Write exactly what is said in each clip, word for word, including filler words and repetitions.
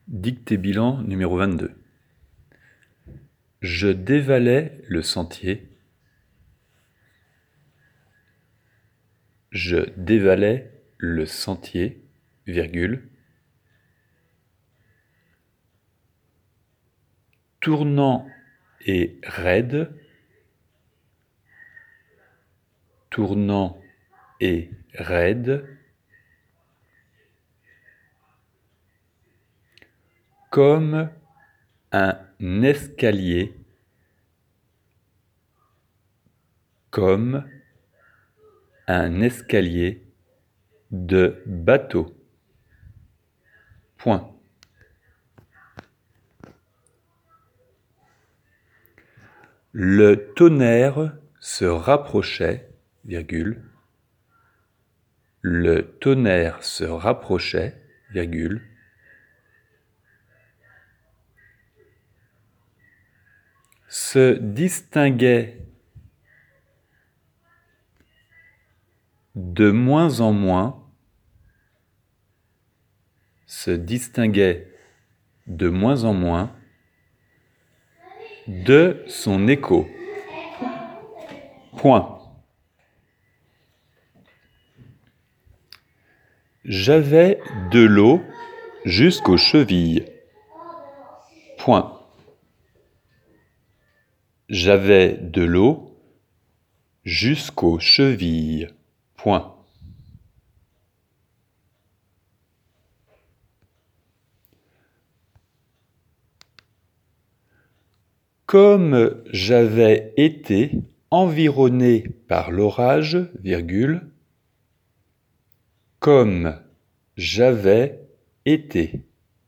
Dictée bilan numéro vingt-deux. Je dévalais le sentier. Je dévalais le sentier, virgule. Tournant et raide. Tournant et raide. Comme un escalier. Comme un escalier de bateau. Point. Le tonnerre se rapprochait, virgule. Le tonnerre se rapprochait, virgule. Se distinguait de moins en moins, se distinguait de moins en moins de son écho. Point. J'avais de l'eau jusqu'aux chevilles. Point. J'avais de l'eau jusqu'aux chevilles. Point. Comme j'avais été environné par l'orage, virgule, comme j'avais été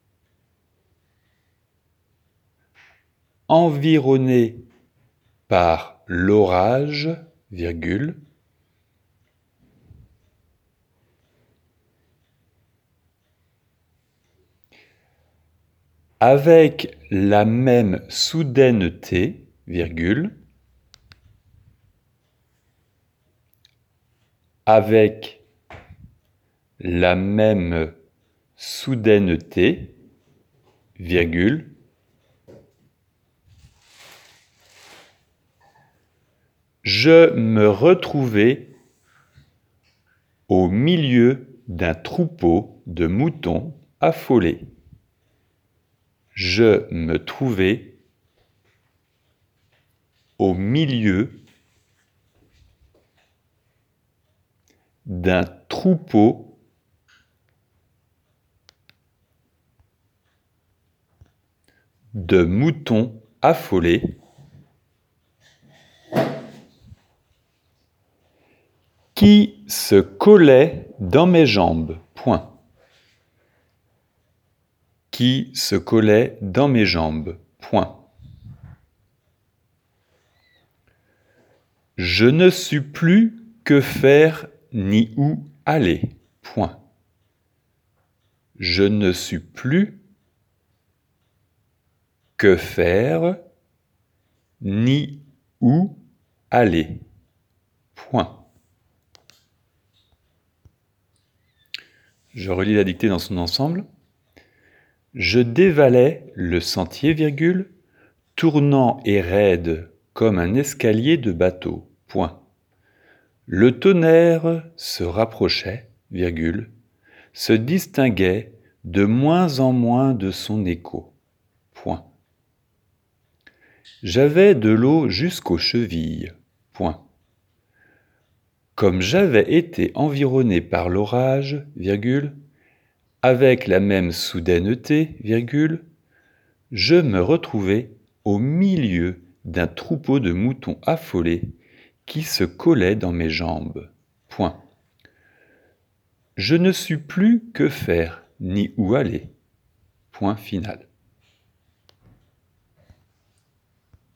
environné par l'orage, virgule, avec la même soudaineté, virgule, avec la même soudaineté, virgule, je me retrouvais au milieu d'un troupeau de moutons affolés. Je me trouvais au milieu d'un troupeau de moutons affolés qui se collaient dans mes jambes. Point. Qui se collaient dans mes jambes. Point. Je ne sus plus que faire ni où aller. Point. Je ne sus plus que faire ni où aller. Point. Je relis la dictée dans son ensemble. Je dévalais le sentier, virgule, tournant et raide comme un escalier de bateau. Point. Le tonnerre se rapprochait, virgule, se distinguait de moins en moins de son écho. Point. J'avais de l'eau jusqu'aux chevilles. Point. Comme j'avais été environné par l'orage, virgule, avec la même soudaineté, virgule, je me retrouvais au milieu d'un troupeau de moutons affolés qui se collaient dans mes jambes. Point. Je ne sus plus que faire ni où aller. Point final.